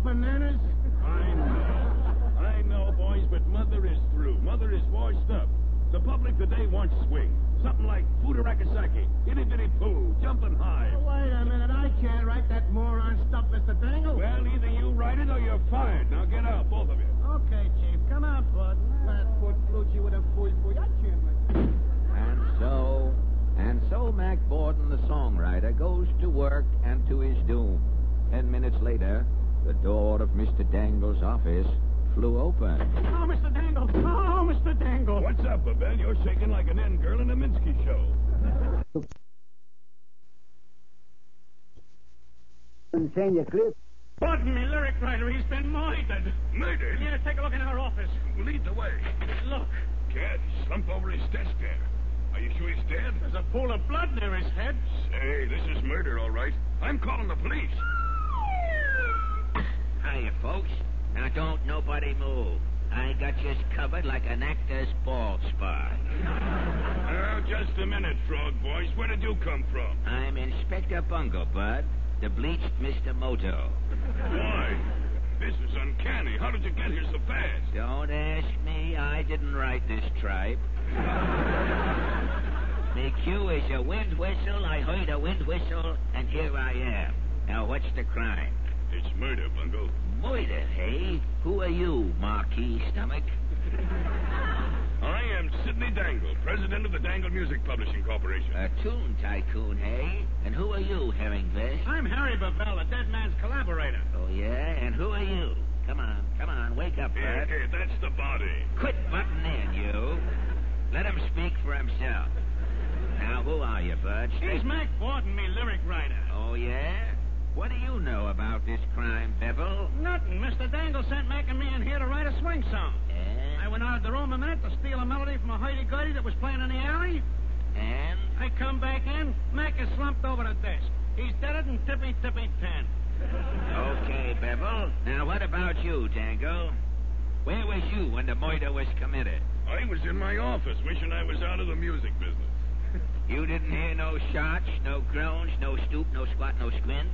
bananas? I know. I know, boys, but Mother is through. Mother is washed up. The public today wants swing. Something like Fudarakasaki, Itty Bitty Poo, Jumping High. Oh, wait a minute. I can't write that moron stuff, Mister Dangle. Well, either you write it or you're fired. Now get out, both of you. Okay, Chief. Come on, bud. Flat-foot Flucci with a foo-foo. I can't write. And so, and so Mac Borden, the songwriter, goes to work and to his doom. Ten minutes later, the door of Mister Dangle's office flew open. Oh, Mister Dangle. Oh, Mister Dangle. What's up, Babel? You're shaking like an end girl in a Minsky show. Change your clip. Pardon me, lyric writer. He's been murdered. Murdered? Yeah, take a look in our office. Lead the way. Look. Cat slumped over his desk there. Are you sure he's dead? There's a pool of blood near his head. Say, this is murder, all right. I'm calling the police. Hiya, folks. Now, don't nobody move. I got you covered like an actor's bald spot. Now, just a minute, Frog Boys. Where did you come from? I'm Inspector Bungle, Bud, the bleached Mister Moto. Why? This is uncanny. How did you get here so fast? Don't ask me. I didn't write this tripe. Me cue is a wind whistle. I heard a wind whistle, and here I am. Now, what's the crime? It's murder, Bungle. Murder, hey? Who are you, Marquis Stomach? I am Sidney Dangle, president of the Dangle Music Publishing Corporation. A tune tycoon, hey? And who are you, Herring Vest? I'm Harry Babel, a dead man's collaborator. Oh, yeah? And who are you? Come on, come on, wake up, Here, Bud. here, that's the body. Quit butting in, you. Let him speak for himself. Now, who are you, Bud? He's Mac Borden, me lyric writer. Oh, yeah? What do you know about this crime, Bevel? Nothing. Mister Dangle sent Mac and me in here to write a swing song. And? I went out of the room a minute to steal a melody from a hurdy-gurdy that was playing in the alley. And? I come back in. Mac is slumped over the desk. He's deader than tippy-tippy ten. Okay, Bevel. Now, what about you, Dangle? Where was you when the murder was committed? I was in my office wishing I was out of the music business. You didn't hear no shots, no groans, no stoop, no squat, no squint?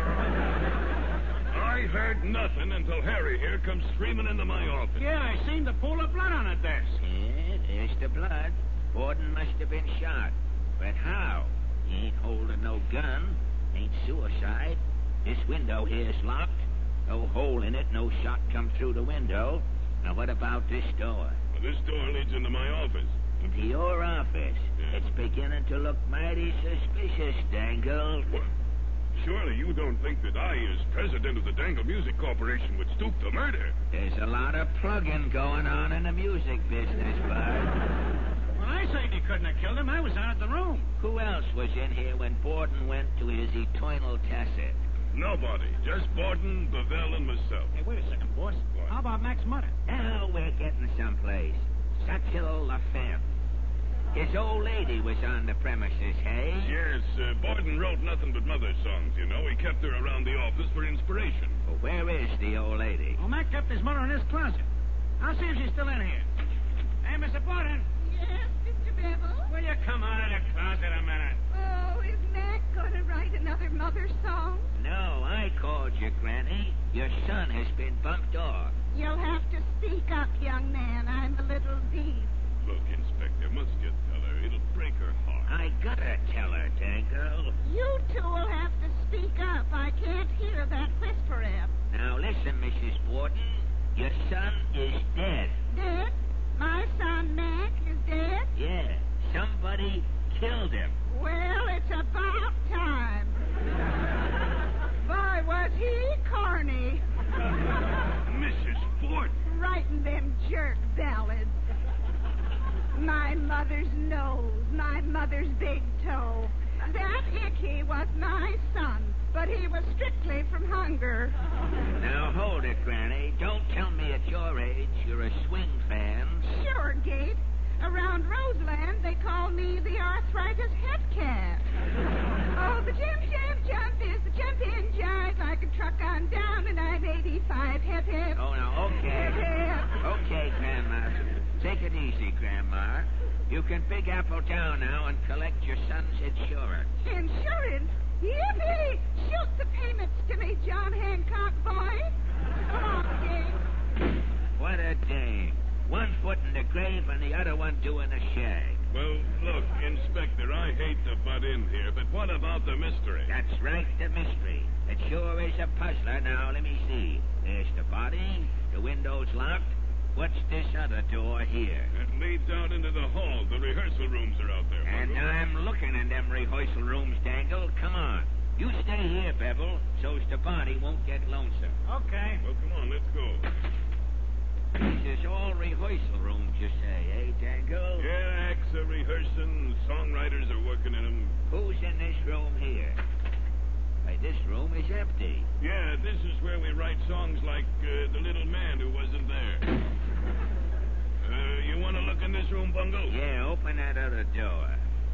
I heard nothing until Harry here comes screaming into my office. Yeah, I seen the pool of blood on the desk. Yeah, there's the blood. Borden must have been shot. But how? He ain't holding no gun. Ain't suicide. This window here's locked. No hole in it, no shot come through the window. Now, what about this door? Well, this door leads into my office. Into your office? Yeah. It's beginning to look mighty suspicious, Dangle. What? Surely you don't think that I, as president of the Dangle Music Corporation, would stoop to murder? There's a lot of plugging going on in the music business, Bud. Well, I say he couldn't have killed him. I was out of the room. Who else was in here when Borden went to his eternal tacit? Nobody. Just Borden, Bevel, and myself. Hey, wait a second, boss. What? How about Mac's mother? Now we're getting someplace. Satchel LaFemme. His old lady was on the premises, hey? Yes, uh, Borden wrote nothing but mother songs, you know. He kept her around the office for inspiration. Well, where is the old lady? Well, Mac kept his mother in his closet. I'll see if she's still in here. Hey, Mister Borden. Yes, Mister Bevel? Will you come out of the closet a minute? Oh, is Mac going to write another mother song? No, I called you, Granny. Your son has been bumped off. You'll have to speak up, young man. I'm a little deep. Look, Inspector, must you tell her. It'll break her heart. I gotta tell her, Dangle. You two will have to speak up. I can't hear that whispering. Now listen, Missus Borden. Your son is dead. Dead? My son Mac is dead? Yeah. Somebody killed him. Well, it's about time. Boy, was he corny. Missus Borden. Writing them jerk ballads. My mother's nose, my mother's big toe. That Icky was my son, but he was strictly from hunger. Now hold it, Granny. Don't tell me at your age you're a swing fan. Sure, Gate. Around Roseland, they call me the arthritis head cat. Oh, the jump, jump, jump is the jump-in jive. I can truck on down, and I'm eighty-five. Hip, hip. Oh, no, okay. Hip, hip. Okay, Grandma. Take it easy, Grandma. You can Big Apple down now and collect your son's insurance. Insurance? Yippee! Shoot the payments to me, John Hancock boy. Come on, James. What a day. One foot in the grave and the other one doing a shag. Well, look, Inspector, I hate to butt in here, but what about the mystery? That's right, the mystery. It sure is a puzzler. Now, let me see. There's the body. The window's locked. What's this other door here? It leads out into the hall. The rehearsal rooms are out there. And Bungle. I'm looking in them rehearsal rooms, Dangle. Come on. You stay here, Bevel, so's the body won't get lonesome. Okay. Well, come on, let's go. This is all rehearsal rooms, you say, eh, Dangle? Yeah, acts are rehearsing. Songwriters are working in them. Who's in this room here? Why, this room is empty. Yeah, this is where we write songs like uh, The Little Man Who Wasn't There. Uh, you want to look in this room, Bungle? Yeah, open that other door.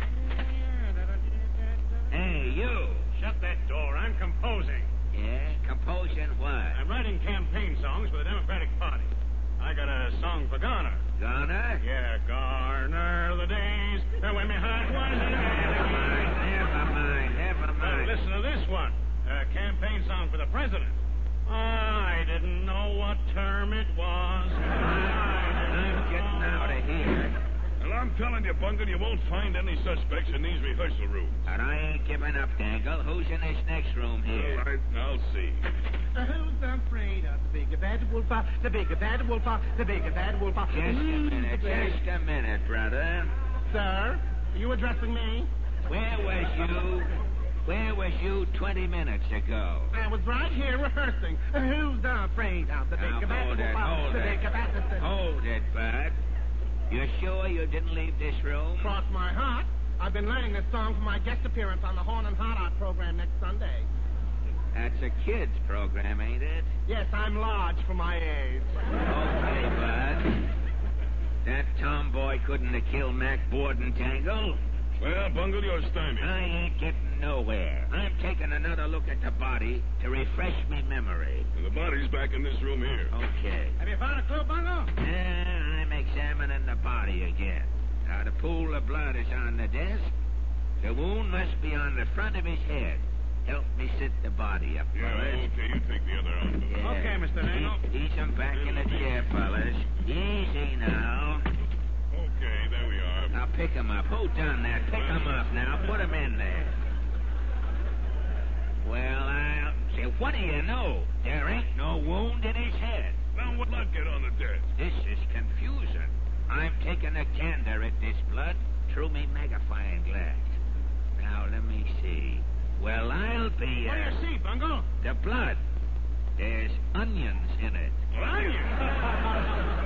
Hey, you. Shut that door. I'm composing. Yeah? Composing what? I'm writing campaign songs for the Democratic Party. I got a song for Garner. Garner? Yeah, Garner the days when my heart was in Never mind, never mind, never mind. Well, listen to this one. A campaign song for the president. I didn't know what term it was. I'm getting out of here. Well, I'm telling you, Bungle, you won't find any suspects in these rehearsal rooms. And I ain't giving up, Dangle. Who's in this next room here? All right, I'll see. Uh, who's afraid of the big bad wolf? uh, The big bad wolf? uh, The big bad wolf? uh, Just a minute, just a minute, brother. Sir, are you addressing me? Where was you? Where was you twenty minutes ago? I was right here rehearsing. Uh, Who's afraid of the Now, big bad hold wolf? it, uh, hold The it. big bad... Hold it, bud. You sure you didn't leave this room? Cross my heart. I've been learning this song for my guest appearance on the Horn and Hot Art program next Sunday. That's a kid's program, ain't it? Yes, I'm large for my age. Okay, bud. That tomboy couldn't have killed Mac Borden, Tangle. Well, Bungle, you're stymied. I ain't getting nowhere. I'm taking another look at the body to refresh me memory. And the body's back in this room here. Okay. Have you found a clue, Bungle? Yeah, I'm examining the body again. Now, the pool of blood is on the desk. The wound must be on the front of his head. Help me sit the body up, Yeah, fellas. okay, you take the other arm. Yeah. Okay, Mister Dangle. Ease him back in the chair, fellas. Easy now. Okay, there we are. Now pick him up. Who done that? Pick him up now. Put him in there. Well, I'll say, what do you know? There ain't no wound in his head. Now, what'll I get on the desk? This is confusing. I'm taking a gander at this blood through me magnifying glass. Now, let me see. Well, I'll be... What do Uh, you see, Bungle? the blood. There's onions in it. Onions?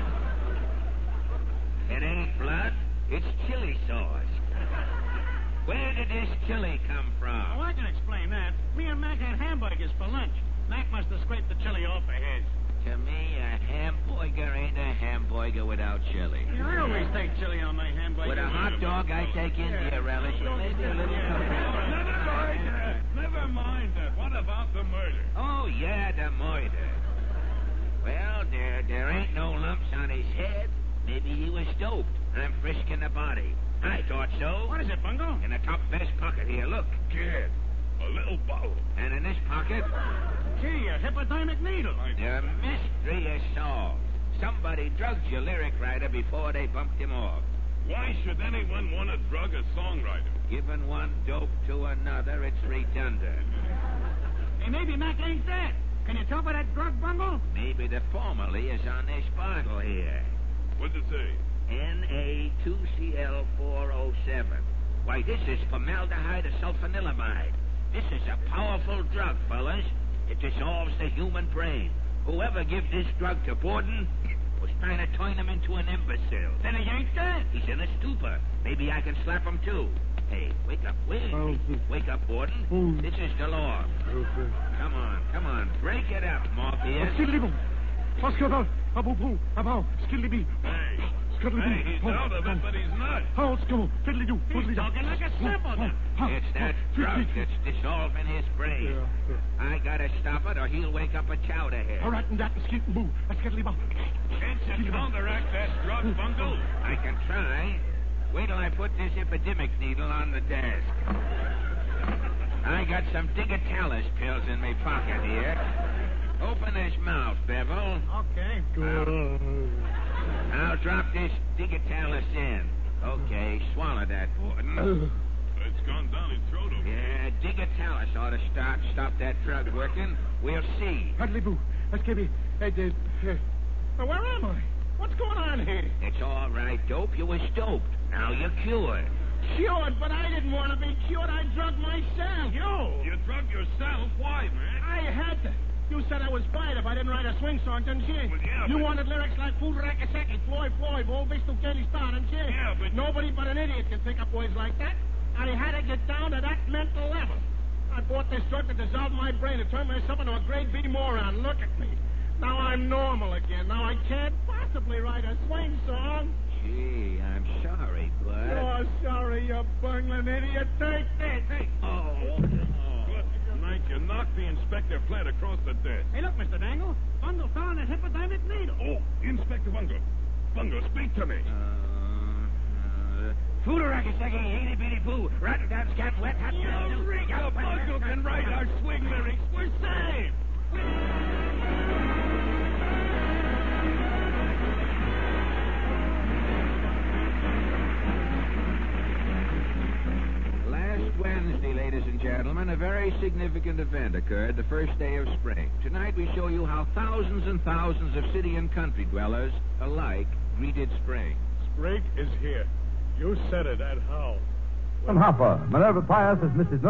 It ain't blood. It's chili sauce. Where did this chili come from? Oh, I can explain that. Me and Mac had hamburgers for lunch. Mac must have scraped the chili off of his. To me, a hamburger ain't a hamburger without chili. Yeah, I always take chili on my hamburger. With a hot dog, I take India relish and maybe a little... Never mind that. Never mind that. What about the murder? Oh, yeah, the murder. Well, there, there ain't no lumps on his head. Maybe he was doped. I'm frisking the body. I thought so. What is it, Bungle? In the top vest pocket here, look. Kid, a little bottle. And in this pocket, Gee, a hypodermic needle. the mystery is solved. Somebody drugged your lyric writer before they bumped him off. Why should anyone want to drug a songwriter? Giving one dope to another, it's redundant. Hey, maybe Mac ain't dead. Can you tell by that drug, Bungle? Maybe the formula is on this bottle here. What's it say? N A two C L four oh seven. Why, this is formaldehyde of sulfanilamide. This is a powerful drug, fellas. It dissolves the human brain. Whoever gives this drug to Borden was trying to turn him into an imbecile. Then he ain't dead. He's in a stupor. Maybe I can slap him, too. Hey, wake up, wait. Wake up, Borden. This is the law. Come on, come on. Break it up, Morpheus. Hey. Hey, he's out of it, but he's not. He's talking like a simpleton. It's that drug that's dissolving his brain. I gotta stop it or he'll wake up a chowder head. Can't you counteract that drug, Bungle? I can try. Wait till I put this epidemic needle on the desk. I got some digitalis pills in my pocket here. Open his mouth, Bev. I'll drop this digitalis in. Okay, swallow that, Gordon. It's gone down his throat over Yeah, digitalis ought to start, stop that drug working. We'll see. Hardly-boo. Skibby. Uh, uh, uh, where am I? What's going on here? It's all right, Dope. You was doped. Now you're cured. Cured, but I didn't want to be cured. I drugged myself. You? You drugged yourself? Why, man? I had to. You said I was fired if I didn't write a swing song, didn't you? Well, yeah, You but... wanted lyrics like Food Rakaseki, Floyd Floyd, Old Visto Katie Star, didn't you? Yeah, but... Nobody but an idiot can think up words like that. I had to get down to that mental level. I bought this drug to dissolve my brain and turn myself into a grade B moron. Look at me. Now I'm normal again. Now I can't possibly write a swing song. Gee, I'm sorry, bud. You're sorry, you bungling idiot. Take this. Hey. Oh. Tonight you knocked the Inspector flat across the desk. Hey, look, Mister Dangle. Bungle found a hypodermic needle. Oh, Inspector Bungle. Bungle, speak to me. Uh, uh, Fooderakaseki, itty bitty boo. Rotten down scat wet hot. You rig the Bungle can write our swing lyrics. We're saved. Wednesday, ladies and gentlemen, a very significant event occurred the first day of spring. Tonight we show you how thousands and thousands of city and country dwellers alike greeted spring. Spring is here. You said it, and how? From Hopper, Minerva Pius as Missus